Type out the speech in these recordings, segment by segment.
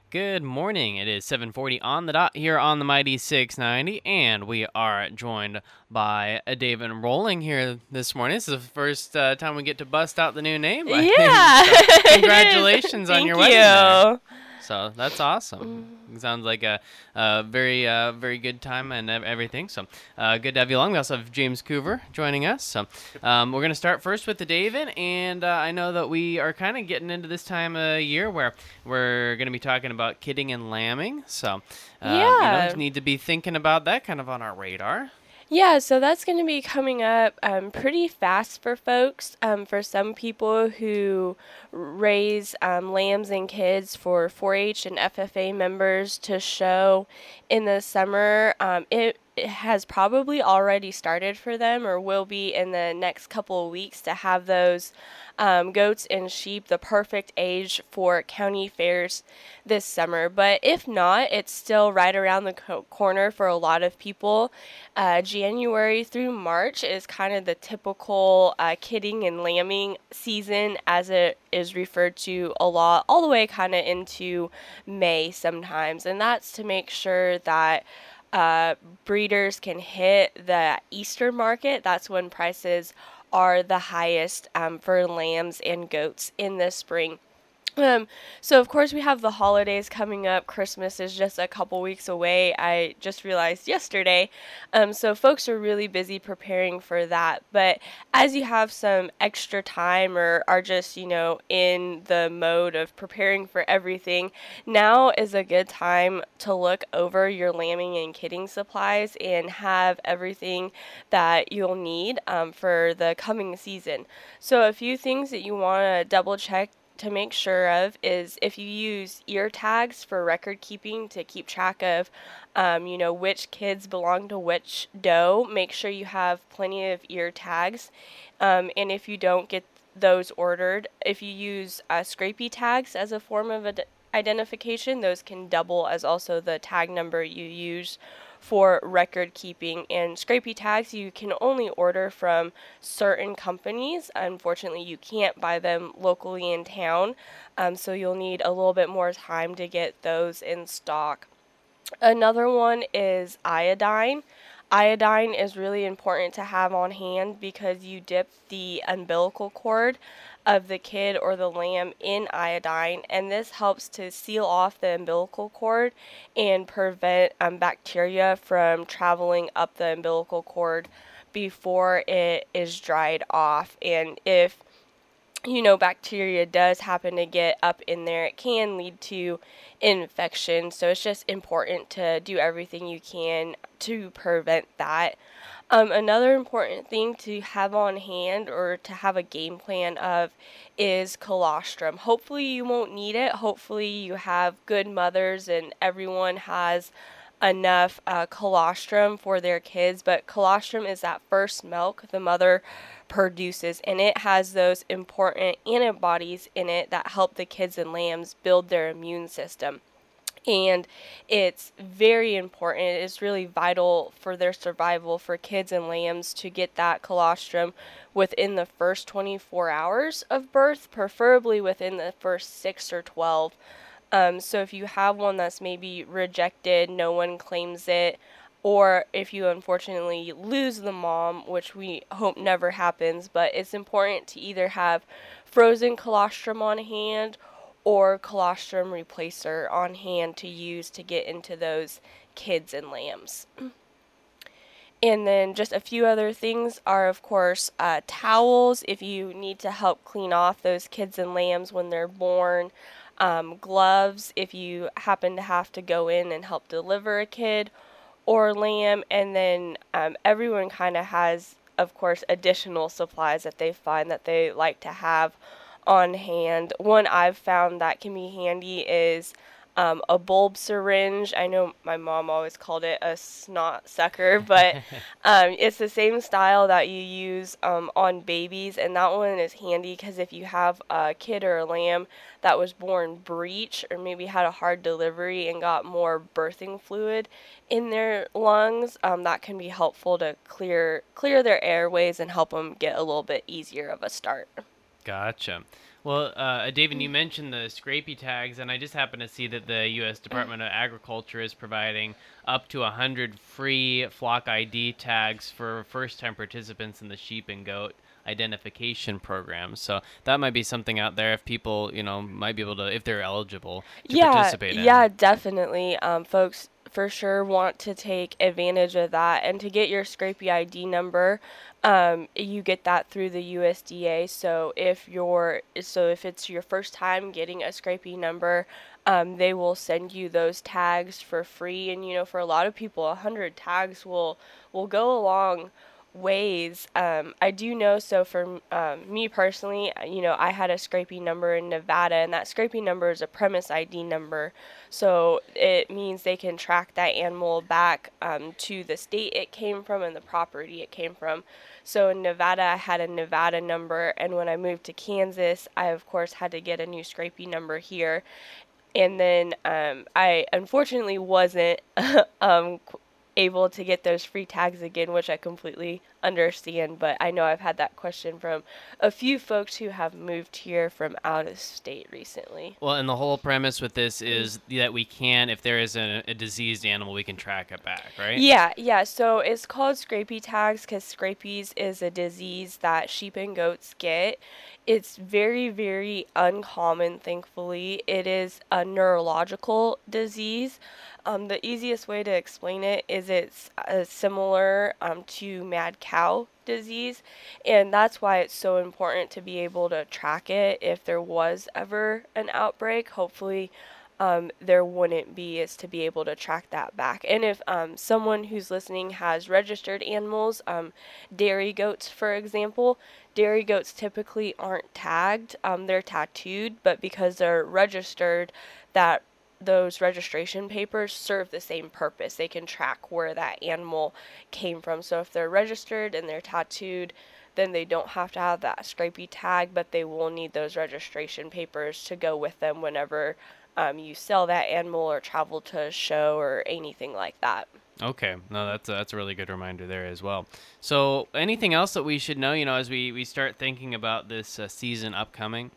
Good morning. It is 7:40 on the dot here on the Mighty 690, and we are joined by David Rolling here this morning. This is the first time we get to bust out the new name, I think. Yeah. So congratulations on your wedding there. Thank So that's awesome. It sounds like a very good time and everything. So good to have you along. We also have James Coover joining us. So we're going to start first with the David, and I know that we are kind of getting into this time of year where we're going to be talking about kidding and lambing. So need to be thinking about that kind of on our radar. Yeah, so that's going to be coming up pretty fast for folks. For some people who raise lambs and kids for 4-H and FFA members to show in the summer, it has probably already started for them or will be in the next couple of weeks to have those goats and sheep the perfect age for county fairs this summer. But if not, it's still right around the corner for a lot of people. January through March is kind of the typical kidding and lambing season, as it is referred to a lot, all the way kind of into May sometimes. And that's to make sure that breeders can hit the Easter market. That's when prices are the highest for lambs and goats in the spring. So of course we have the holidays coming up. Christmas is just a couple weeks away. I just realized yesterday. So folks are really busy preparing for that. But as you have some extra time or are just, in the mode of preparing for everything, now is a good time to look over your lambing and kidding supplies and have everything that you'll need for the coming season. So a few things that you want to double check to make sure of is if you use ear tags for record keeping to keep track of, which kids belong to which doe, make sure you have plenty of ear tags. And if you don't get those ordered, if you use scrapey tags as a form of identification, those can double as also the tag number you use for record keeping. And scrapey tags you can only order from certain companies. Unfortunately, you can't buy them locally in town, so you'll need a little bit more time to get those in stock. Another one is iodine. Iodine is really important to have on hand because you dip the umbilical cord of the kid or the lamb in iodine, and this helps to seal off the umbilical cord and prevent bacteria from traveling up the umbilical cord before it is dried off. And if bacteria does happen to get up in there, it can lead to infection. So it's just important to do everything you can to prevent that. Another important thing to have on hand or to have a game plan of is colostrum. Hopefully you won't need it. Hopefully you have good mothers and everyone has enough colostrum for their kids, but colostrum is that first milk the mother produces, and it has those important antibodies in it that help the kids and lambs build their immune system. And it's very important. It's really vital for their survival for kids and lambs to get that colostrum within the first 24 hours of birth, preferably within the first 6 or 12. So if you have one that's maybe rejected, no one claims it, or if you unfortunately lose the mom, which we hope never happens, but it's important to either have frozen colostrum on hand or colostrum replacer on hand to use to get into those kids and lambs. And then just a few other things are, of course, towels if you need to help clean off those kids and lambs when they're born. Gloves if you happen to have to go in and help deliver a kid or lamb. And then everyone kind of has, of course, additional supplies that they find that they like to have on hand. One I've found that can be handy is a bulb syringe. I know my mom always called it a snot sucker, but it's the same style that you use on babies, and that one is handy because if you have a kid or a lamb that was born breech or maybe had a hard delivery and got more birthing fluid in their lungs, that can be helpful to clear their airways and help them get a little bit easier of a start. Gotcha. Well, David, you mentioned the scrapie tags, and I just happened to see that the U.S. Department of Agriculture is providing up to 100 free flock ID tags for first-time participants in the sheep and goat identification program. So that might be something out there if people, might be able to, if they're eligible to participate in. Yeah, definitely. Folks for sure want to take advantage of that, and to get your Scrapie ID number, you get that through the USDA. So if it's your first time getting a Scrapie number, they will send you those tags for free. And for a lot of people, 100 tags will go a long ways. I do know, so for me personally, I had a Scrapie number in Nevada, and that Scrapie number is a premise ID number. So it means they can track that animal back to the state it came from and the property it came from. So in Nevada, I had a Nevada number, and when I moved to Kansas, I of course had to get a new Scrapie number here. And then I unfortunately wasn't able to get those free tags again, which I completely understand, but I know I've had that question from a few folks who have moved here from out of state recently. Well, and the whole premise with this is that we can, if there is a diseased animal, we can track it back, right? Yeah. So it's called Scrapie tags because scabies is a disease that sheep and goats get. It's very, very uncommon, thankfully. It is a neurological disease. The easiest way to explain it is it's similar to mad cow disease, and that's why it's so important to be able to track it if there was ever an outbreak. Hopefully, there wouldn't be, is to be able to track that back. And if someone who's listening has registered animals, dairy goats, for example, dairy goats typically aren't tagged. They're tattooed, but because they're registered, those registration papers serve the same purpose. They can track where that animal came from. So if they're registered and they're tattooed, then they don't have to have that Scrapie tag, but they will need those registration papers to go with them whenever you sell that animal or travel to a show or anything like that. Okay, no, that's a really good reminder there as well. So anything else that we should know, as we start thinking about this season upcoming?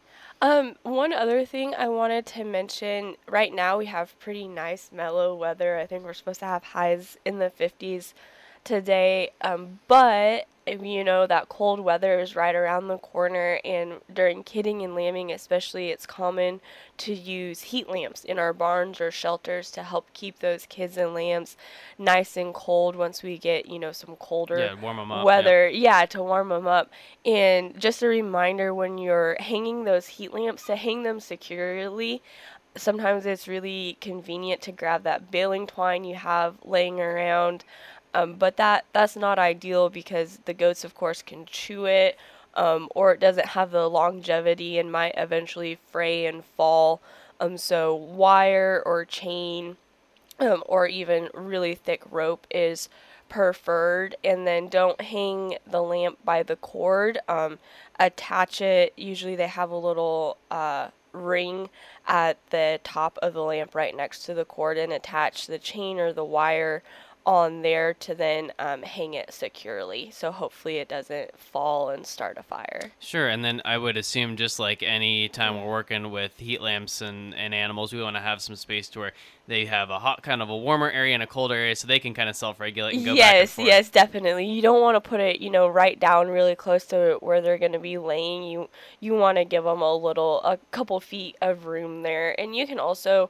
One other thing I wanted to mention, right now we have pretty nice mellow weather. I think we're supposed to have highs in the 50s today, but that cold weather is right around the corner, and during kidding and lambing especially, it's common to use heat lamps in our barns or shelters to help keep those kids and lambs nice and cold once we get some colder warm 'em up, weather. Yeah, to warm them up. And just a reminder, when you're hanging those heat lamps, to hang them securely. Sometimes it's really convenient to grab that baling twine you have laying around, but that's not ideal because the goats, of course, can chew it, or it doesn't have the longevity and might eventually fray and fall. So wire or chain, or even really thick rope is preferred. And then don't hang the lamp by the cord. Attach it. Usually they have a little ring at the top of the lamp right next to the cord, and attach the chain or the wire on there to then hang it securely. So hopefully it doesn't fall and start a fire. Sure, and then I would assume, just like any time we're working with heat lamps and animals, we want to have some space to where they have a hot, kind of a warmer area and a colder area, so they can kind of self-regulate and go back and forth. Yes, definitely. You don't want to put it, right down really close to where they're going to be laying. You want to give them a couple feet of room there. And you can also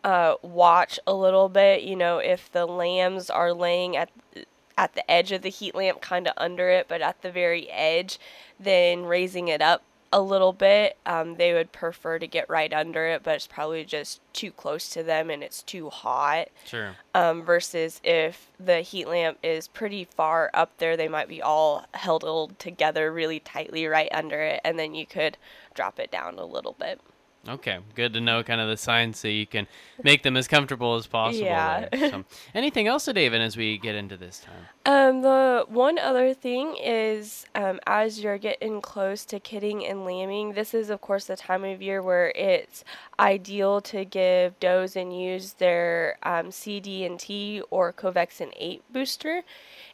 watch a little bit, if the lambs are laying at the edge of the heat lamp, kind of under it, but at the very edge, then raising it up a little bit. They would prefer to get right under it, but it's probably just too close to them and it's too hot. Sure. Versus if the heat lamp is pretty far up there, they might be all held together really tightly right under it, and then you could drop it down a little bit. Okay, good to know kind of the signs so you can make them as comfortable as possible. Yeah. So, anything else, David, as we get into this time? The one other thing is, as you're getting close to kidding and lambing, this is, of course, the time of year where it's ideal to give does and ewes their CD&T or Covexin 8 booster.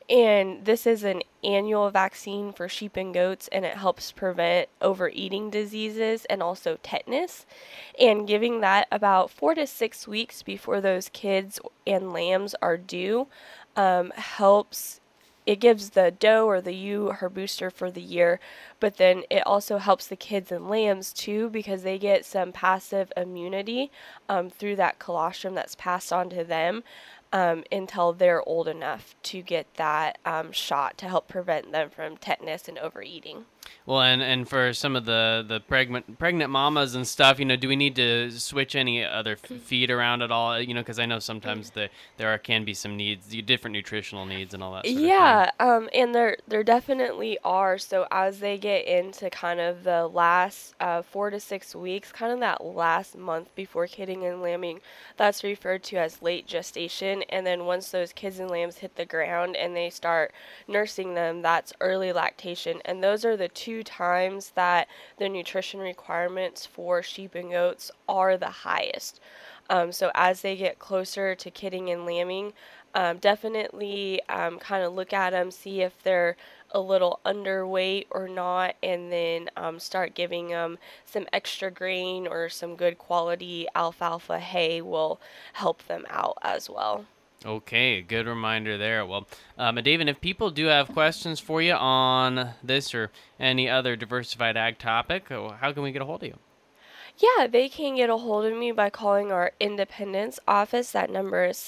And this is an annual vaccine for sheep and goats, and it helps prevent overeating diseases and also tetanus. And giving that about 4 to 6 weeks before those kids and lambs are due helps. It gives the doe or the ewe her booster for the year, but then it also helps the kids and lambs too, because they get some passive immunity through that colostrum that's passed on to them until they're old enough to get that shot to help prevent them from tetanus and overeating. Well, and for some of the pregnant mamas and stuff, do we need to switch any other feed around at all? Because I know sometimes can be some needs, different nutritional needs and all that sort of thing. And there definitely are. So as they get into kind of the last 4 to 6 weeks, kind of that last month before kidding and lambing, that's referred to as late gestation. And then once those kids and lambs hit the ground and they start nursing them, that's early lactation. And those are the two times that the nutrition requirements for sheep and goats are the highest. So as they get closer to kidding and lambing, definitely kind of look at them, see if they're a little underweight or not, and then start giving them some extra grain or some good quality alfalfa hay will help them out as well. Okay, good reminder there. Well, David, if people do have questions for you on this or any other diversified ag topic, how can we get a hold of you? Yeah, they can get a hold of me by calling our Independence office. That number is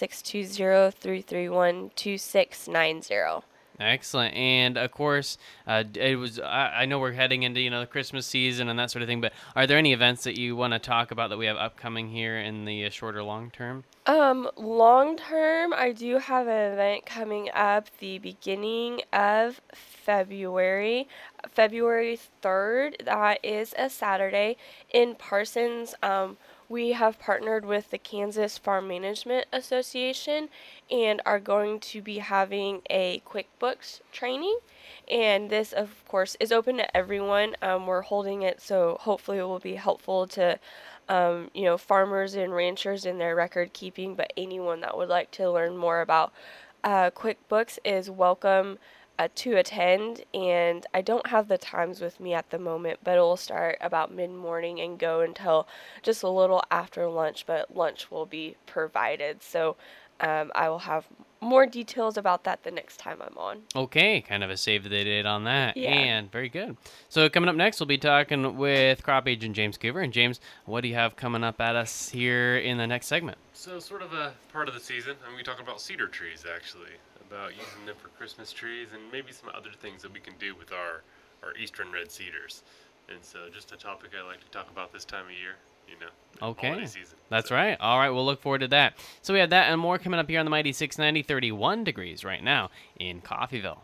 620-331-2690. Excellent. And of course, it was. I know we're heading into the Christmas season and that sort of thing. But are there any events that you want to talk about that we have upcoming here in the short or long term? Long term, I do have an event coming up the beginning of February 3rd. That is a Saturday in Parsons. We have partnered with the Kansas Farm Management Association and are going to be having a QuickBooks training. And this, of course, is open to everyone. We're holding it, so hopefully it will be helpful to farmers and ranchers in their record keeping, but anyone that would like to learn more about QuickBooks is welcome to attend. And I don't have the times with me at the moment, but it will start about mid-morning and go until just a little after lunch, but lunch will be provided. So I will have more details about that the next time I'm on. Okay, kind of a save the date on that. Yeah. And very good. So coming up next, we'll be talking with crop agent James Coover. And James, what do you have coming up at us here in the next segment? So sort of a part of the season, I'm going to be talking about cedar trees, actually, about using them for Christmas trees and maybe some other things that we can do with our eastern red cedars. And so just a topic I like to talk about this time of year. Okay, holiday season. That's right. All right, we'll look forward to that. So we have that and more coming up here on the Mighty 690, 31 degrees right now in Coffeyville.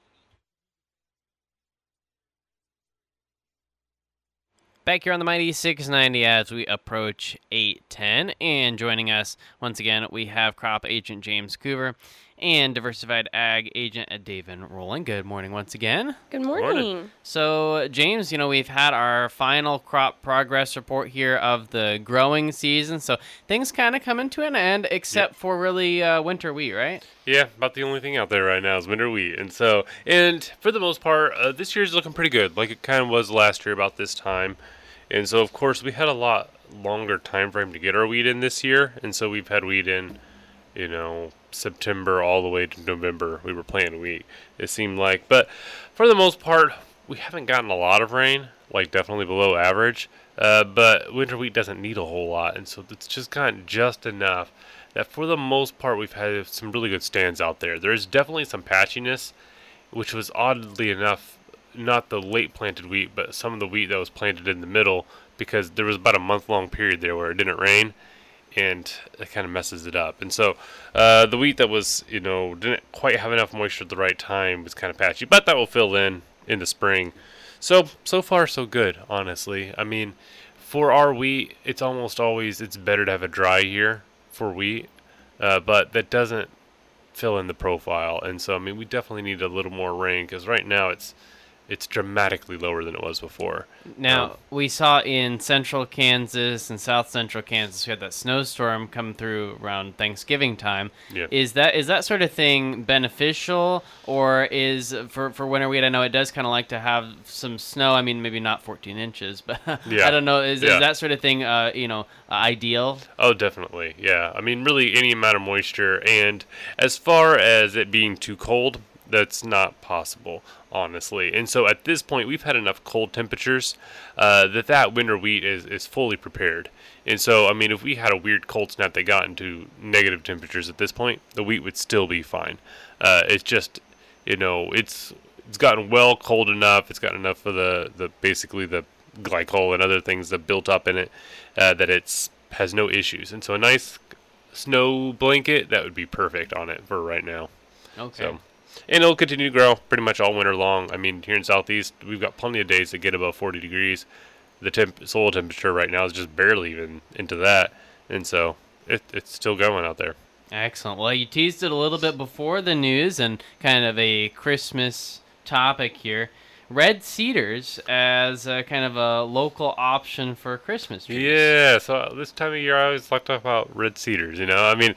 Back here on the Mighty 690 as we approach 8:10, and joining us once again, we have crop agent James Coover and diversified ag agent David Rowland. Good morning once again. Good morning. So, James, we've had our final crop progress report here of the growing season. So things kind of coming to an end, except for really winter wheat, right? Yeah, about the only thing out there right now is winter wheat. And for the most part, this year's looking pretty good, like it kind of was last year about this time. And so, of course, we had a lot longer time frame to get our wheat in this year. And so we've had wheat in, September all the way to November. We were planting wheat, it seemed like. But for the most part, we haven't gotten a lot of rain, like definitely below average. But winter wheat doesn't need a whole lot. And so it's just gotten just enough that for the most part, we've had some really good stands out there. There's definitely some patchiness, which was oddly enough not the late planted wheat, but some of the wheat that was planted in the middle, because there was about a month-long period there where it didn't rain, and it kind of messes it up. And so the wheat that was, didn't quite have enough moisture at the right time was kind of patchy, but that will fill in the spring. So far, so good, honestly. I mean, for our wheat, it's almost always, it's better to have a dry year for wheat, but that doesn't fill in the profile. And so, I mean, we definitely need a little more rain, because right now it's it's dramatically lower than it was before. Now, we saw in central Kansas and south central Kansas, we had that snowstorm come through around Thanksgiving time. Yeah. Is that sort of thing beneficial, or is for winter wheat? I know it does kind of like to have some snow. I mean, maybe not 14 inches, but Yeah. I don't know. Is Yeah. that sort of thing, ideal? Oh, definitely. Yeah. I mean, really any amount of moisture. And as far as it being too cold, that's not possible, honestly. And so at this point, we've had enough cold temperatures that winter wheat is fully prepared. And so, I mean, if we had a weird cold snap that got into negative temperatures at this point, the wheat would still be fine. It's just, it's gotten well cold enough. It's gotten enough of the basically the glycol and other things that built up in it that has no issues. And so a nice snow blanket, that would be perfect on it for right now. Okay. So, and it'll continue to grow pretty much all winter long. I mean, here in Southeast, we've got plenty of days that get above 40 degrees. The soil temperature right now is just barely even into that. And so it's still going out there. Excellent. Well, you teased it a little bit before the news and kind of a Christmas topic here. Red cedars as a kind of a local option for Christmas trees. Yeah, so this time of year I always like to talk about red cedars, I mean,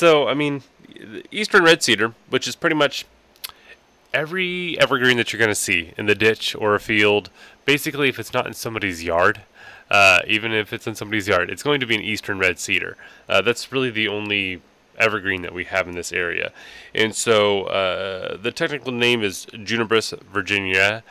the eastern red cedar, which is pretty much every evergreen that you're going to see in the ditch or a field, basically if it's not in somebody's yard, even if it's in somebody's yard, it's going to be an eastern red cedar. That's really the only evergreen that we have in this area. And so the technical name is Juniperus virginia,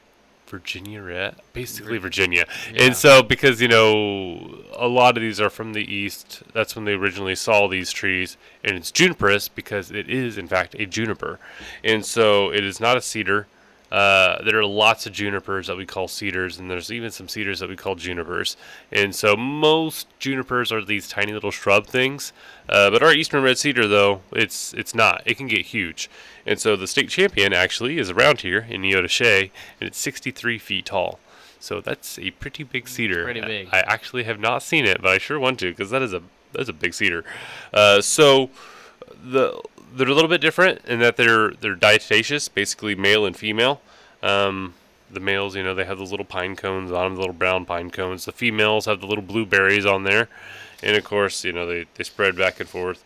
basically Virginia. Yeah. And so because, a lot of these are from the east, that's when they originally saw these trees. And it's Juniperus because it is, in fact, a juniper. And so it is not a cedar. There are lots of junipers that we call cedars, and there's even some cedars that we call junipers. And so most junipers are these tiny little shrub things. But our eastern red cedar, though, it's not. It can get huge. And so the state champion actually is around here in Neodesha, and it's 63 feet tall. So that's a pretty big cedar. Pretty big. I actually have not seen it, but I sure want to because that's a big cedar. So they're a little bit different in that they're diatomaceous, basically male and female. The males, they have those little pine cones on them, the little brown pine cones. The females have the little blueberries on there. And, of course, they spread back and forth.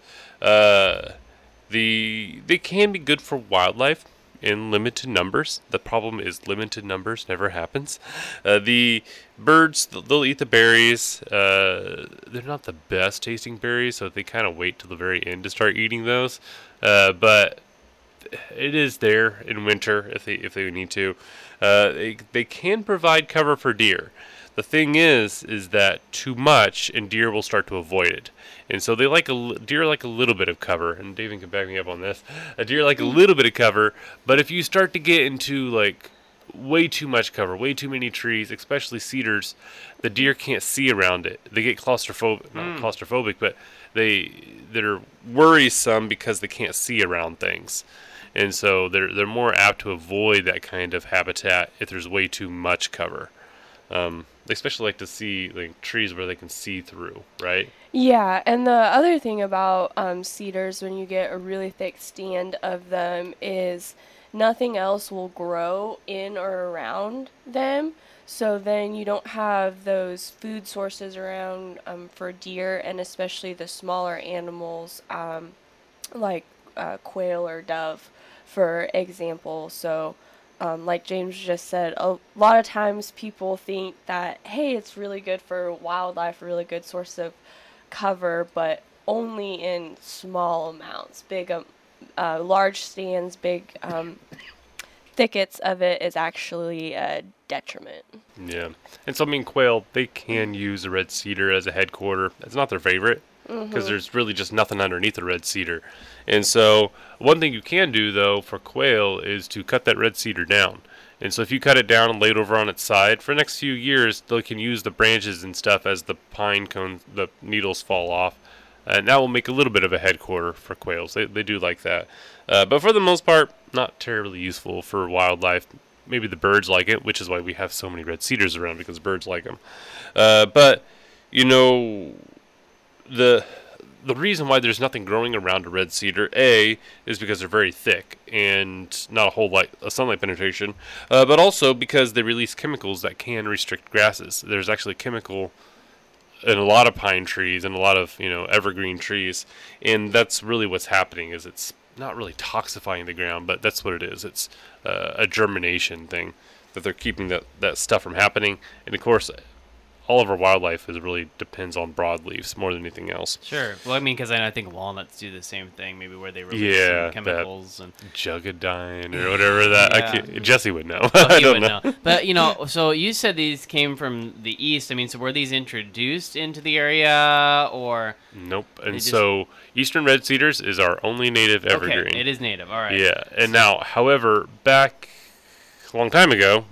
They can be good for wildlife in limited numbers. The problem is limited numbers never happens. The birds, they'll eat the berries. They're not the best tasting berries, so they kind of wait till the very end to start eating those. But it is there in winter if they need to. They can provide cover for deer. The thing is that too much, and deer will start to avoid it. And so deer like a little bit of cover, and David can back me up on this. A deer like a little bit of cover, but if you start to get into like way too much cover, way too many trees, especially cedars, the deer can't see around it. They get claustrophobic, not claustrophobic, but they're worrisome because they can't see around things. And so they're more apt to avoid that kind of habitat if there's way too much cover. They especially like to see like trees where they can see through, right? Yeah, and the other thing about cedars when you get a really thick stand of them is nothing else will grow in or around them. So then you don't have those food sources around for deer and especially the smaller animals like quail or dove, for example. So like James just said, a lot of times people think that, hey, it's really good for wildlife, a really good source of cover, but only in small amounts. Large stands, big thickets of it is actually a detriment. Yeah. And so, quail, they can use a red cedar as a headquarter. It's not their favorite because there's really just nothing underneath a red cedar. And so one thing you can do, though, for quail is to cut that red cedar down. And so if you cut it down and lay it over on its side, for the next few years, they can use the branches and stuff as the pine cone, the needles fall off. And that will make a little bit of a headquarter for quails. They do like that. But for the most part, not terribly useful for wildlife. Maybe the birds like it, which is why we have so many red cedars around, because birds like them. But, the reason why there's nothing growing around a red cedar, A, is because they're very thick and not a whole lot of sunlight penetration, but also because they release chemicals that can restrict grasses. There's actually chemical in a lot of pine trees and a lot of evergreen trees, and that's really what's happening. Is it's not really toxifying the ground, but that's what it is. It's a germination thing that they're keeping that stuff from happening, and of course, all of our wildlife really depends on broadleafs more than anything else. Sure. Well, I mean, because I think walnuts do the same thing, maybe where they release some chemicals and Jugadine or whatever that. Jesse would know. Oh, I he don't would know. But so you said these came from the east. I mean, so were these introduced into the area or? Nope. And so eastern red cedars is our only native evergreen. Okay, it is native. All right. Yeah. And now, however, back a long time ago,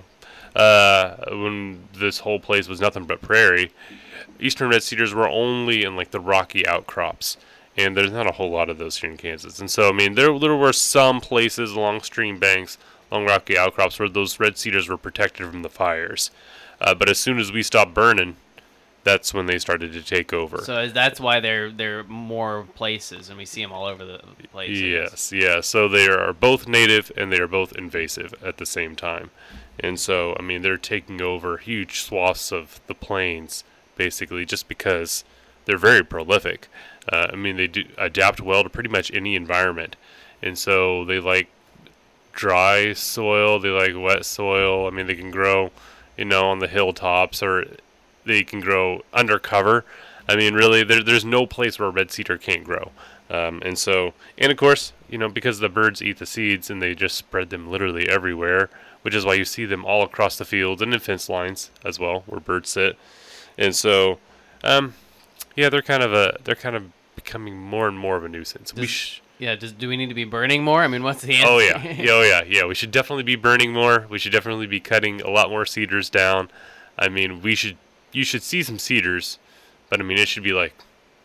when this whole place was nothing but prairie, eastern red cedars were only in like the rocky outcrops, and there's not a whole lot of those here in Kansas. And so, I mean, there were some places along stream banks, along rocky outcrops, where those red cedars were protected from the fires. But as soon as we stopped burning, that's when they started to take over. So that's why they're more places, and we see them all over the place. Yes, yeah. So they are both native and they are both invasive at the same time. And so, I mean, they're taking over huge swaths of the plains, basically, just because they're very prolific. I mean, they do adapt well to pretty much any environment. And so they like dry soil, they like wet soil. I mean, they can grow, on the hilltops, or they can grow under cover. I mean, really, there's no place where a red cedar can't grow. And of course, because the birds eat the seeds and they just spread them literally everywhere, which is why you see them all across the fields and in fence lines as well, where birds sit. And so, they're kind of becoming more and more of a nuisance. Do we need to be burning more? I mean, what's the answer? Oh yeah. We should definitely be burning more. We should definitely be cutting a lot more cedars down. I mean, you should see some cedars, but I mean, it should be like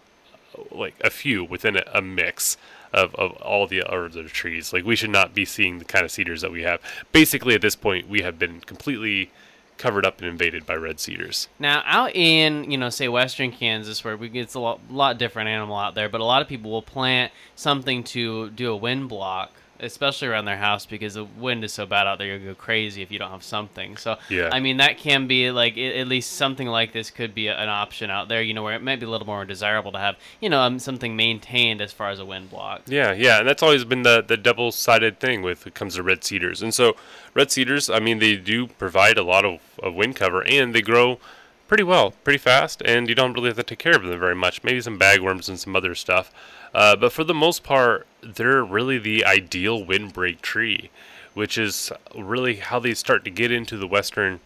a few within a mix of all the other trees. Like, we should not be seeing the kind of cedars that we have. Basically, at this point, we have been completely covered up and invaded by red cedars. Now, out in, say western Kansas, where it's a lot different animal out there, but a lot of people will plant something to do a wind block, especially around their house, because the wind is so bad out there, you'll go crazy if you don't have something. So, yeah. I mean, that can be, at least something like this could be an option out there, where it might be a little more desirable to have, something maintained as far as a wind block. Yeah, and that's always been the double-sided thing when it comes to red cedars. And so, red cedars, I mean, they do provide a lot of wind cover, and they grow pretty well, pretty fast, and you don't really have to take care of them very much. Maybe some bagworms and some other stuff. But for the most part, they're really the ideal windbreak tree, which is really how they start to get into the western,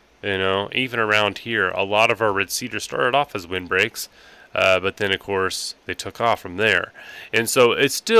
even around here. A lot of our red cedars started off as windbreaks, but then, of course, they took off from there. And so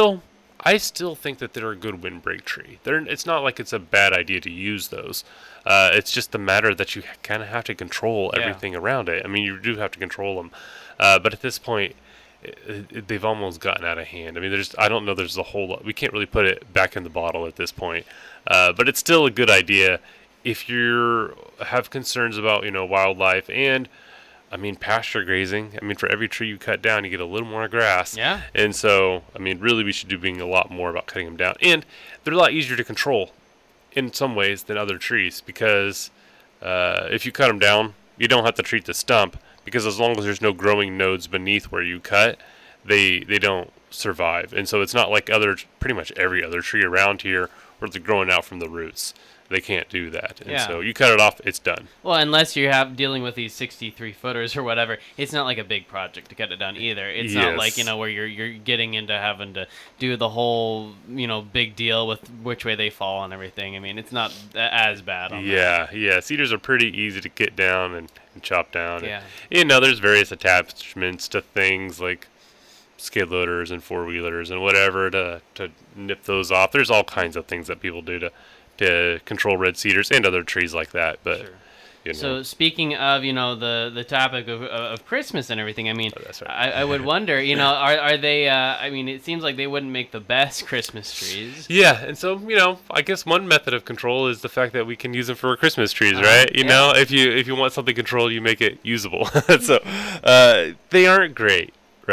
I still think that they're a good windbreak tree. It's not like it's a bad idea to use those. It's just a matter that you kind of have to control everything around it. I mean, you do have to control them. But at this point, they've almost gotten out of hand. I mean, I don't know there's a whole lot. We can't really put it back in the bottle at this point. But it's still a good idea if you have concerns about, wildlife and, I mean, pasture grazing. I mean, for every tree you cut down, you get a little more grass. Yeah. And so, I mean, really we should be doing a lot more about cutting them down. And they're a lot easier to control in some ways than other trees, because if you cut them down, you don't have to treat the stump, because as long as there's no growing nodes beneath where you cut, they don't survive. And so it's not like pretty much every other tree around here where they're growing out from the roots. They can't do that. And so you cut it off, it's done. Well, unless you dealing with these 63-footers or whatever, it's not like a big project to cut it down either. It's not like, where you're getting into having to do the whole, big deal with which way they fall and everything. I mean, it's not as bad on that. Yeah. Cedars are pretty easy to get down and chop down. Yeah. And, there's various attachments to things like skid loaders and four-wheelers and whatever to nip those off. There's all kinds of things that people do to control red cedars and other trees like that. But sure. So speaking of the topic of Christmas and everything, I mean, that's right. I would wonder, are they? I mean, it seems like they wouldn't make the best Christmas trees. Yeah, and so I guess one method of control is the fact that we can use them for Christmas trees, right? You know, if you want something controlled, you make it usable. So they aren't great, right?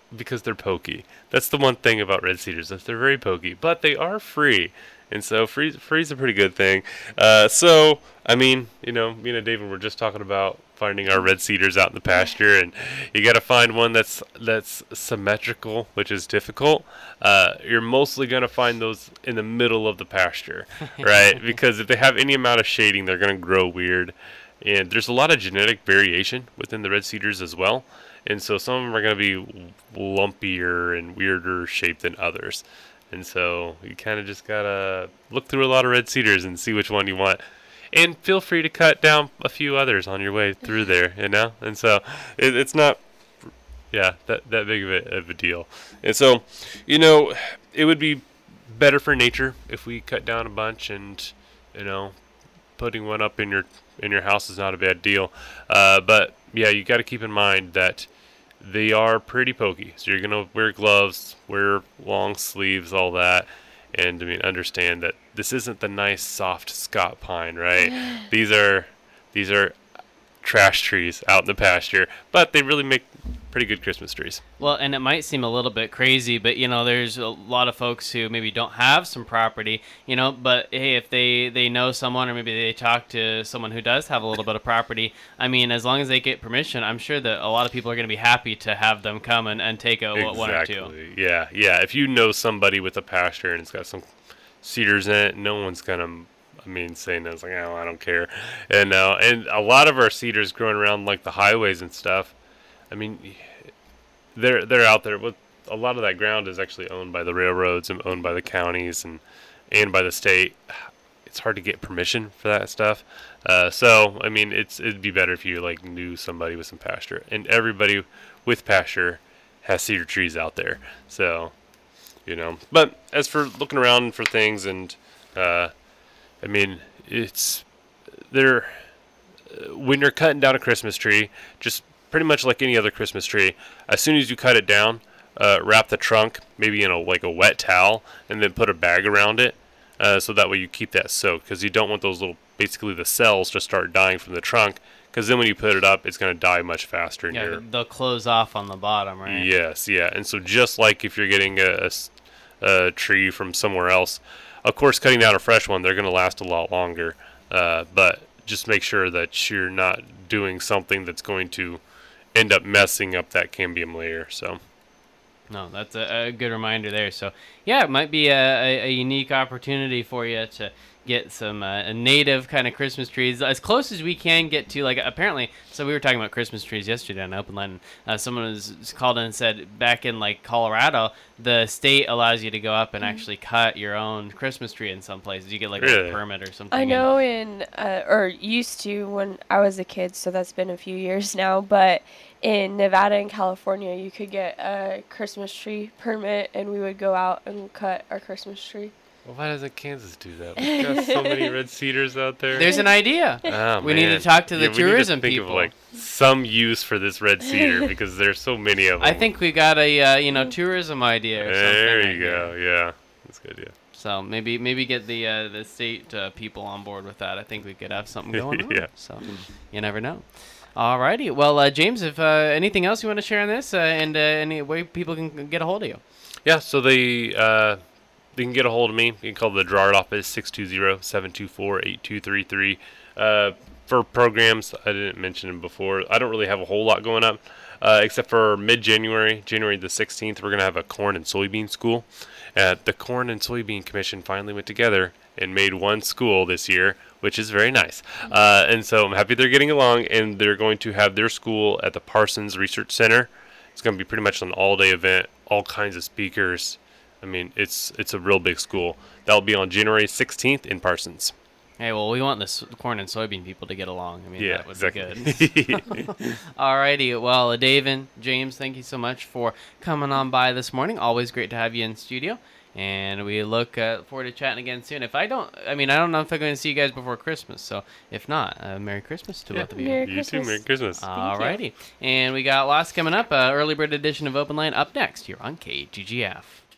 because they're pokey. That's the one thing about red cedars, that they're very pokey, but they are free. And so free's a pretty good thing. So, I mean, me and David were just talking about finding our red cedars out in the pasture, and you got to find one that's symmetrical, which is difficult. You're mostly going to find those in the middle of the pasture, right? Because if they have any amount of shading, they're going to grow weird. And there's a lot of genetic variation within the red cedars as well. And so some of them are going to be lumpier and weirder shaped than others. And so you kind of just got to look through a lot of red cedars and see which one you want. And feel free to cut down a few others on your way through there, And so it's not, that big of a deal. And so, it would be better for nature if we cut down a bunch, and, putting one up in your house is not a bad deal. But, yeah, you got to keep in mind that they are pretty pokey. So you're going to wear gloves, wear long sleeves, all that. And, understand that this isn't the nice, soft Scott pine, right? These are trash trees out in the pasture, but they really make pretty good Christmas trees. Well, and it might seem a little bit crazy, but there's a lot of folks who maybe don't have some property, but hey, if they know someone, or maybe they talk to someone who does have a little bit of property, as long as they get permission, I'm sure that a lot of people are going to be happy to have them come and take one or two. Yeah. If you know somebody with a pasture and it's got some cedars in it, no one's gonna saying that's like, oh, I don't care. And a lot of our cedars growing around like the highways and stuff, they're out there. With a lot of that ground is actually owned by the railroads and owned by the counties and by the state. It's hard to get permission for that stuff. So it'd be better if you knew somebody with some pasture, and everybody with pasture has cedar trees out there. So, but as for looking around for things, and it's there. When you're cutting down a Christmas tree, just pretty much like any other Christmas tree, as soon as you cut it down, wrap the trunk maybe in a wet towel, and then put a bag around it, so that way you keep that soaked, because you don't want those basically the cells to start dying from the trunk, because then when you put it up, it's going to die much faster. They'll close off on the bottom, right? Yes, yeah. And so just like if you're getting a tree from somewhere else, of course, cutting down a fresh one, they're going to last a lot longer, but just make sure that you're not doing something that's going to end up messing up that cambium layer. So, no, that's a good reminder there. So, yeah, it might be a unique opportunity for you to get some native kind of Christmas trees, as close as we can get to, apparently, so we were talking about Christmas trees yesterday on Open Line. Someone was called in and said back in Colorado, the state allows you to go up and actually cut your own Christmas tree in some places. You get really? A permit or something. I know or used to when I was a kid, so that's been a few years now, but in Nevada and California, you could get a Christmas tree permit, and we would go out and cut our Christmas tree. Well, why doesn't Kansas do that? We've got so many red cedars out there. There's an idea. Oh, we need to talk to the tourism we need to people. Think of some use for this red cedar, because there's so many of them. I think we got a tourism idea or something. There you go. Yeah, that's a good idea. So maybe get the state people on board with that. I think we could have something going on. Yeah. So you never know. Alrighty. Well, James, if anything else you want to share on this, and any way people can get a hold of you. Yeah. So they can get a hold of me. You can call the Gerard office, 620-724-8233. For programs, I didn't mention them before. I don't really have a whole lot going up, except for mid-January, January the 16th, we're going to have a corn and soybean school. The Corn and Soybean Commission finally went together and made one school this year, which is very nice. And so I'm happy they're getting along, and they're going to have their school at the Parsons Research Center. It's going to be pretty much an all-day event, all kinds of speakers. It's a real big school. That'll be on January 16th in Parsons. Hey, well, we want the corn and soybean people to get along. Yeah, that would exactly. be good. Alrighty. Well, David, James, thank you so much for coming on by this morning. Always great to have you in studio. And we look forward to chatting again soon. I don't know if I'm going to see you guys before Christmas. So if not, Merry Christmas to both of you. Merry You Christmas. too. Merry Christmas. Alrighty. And we got lots coming up. Early bird edition of Open Line up next here on KGGF.